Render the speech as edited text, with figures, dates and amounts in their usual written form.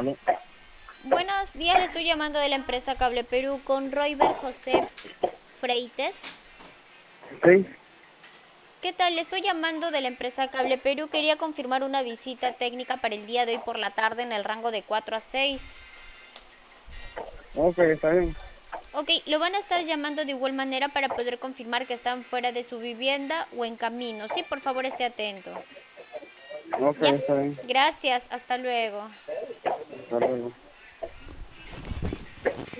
Aló. Buenos días, le estoy llamando de la empresa Cable Perú con Royber José Freites. Sí. ¿Qué tal? Le estoy llamando de la empresa Cable Perú. Quería confirmar una visita técnica para el día de hoy por la tarde en el rango de 4 a 6. Ok, está bien. Ok, lo van a estar llamando de igual manera para poder confirmar que están fuera de su vivienda o en camino. Sí, por favor, esté atento. Ok, Ya. está bien. Gracias, hasta luego. Hasta luego.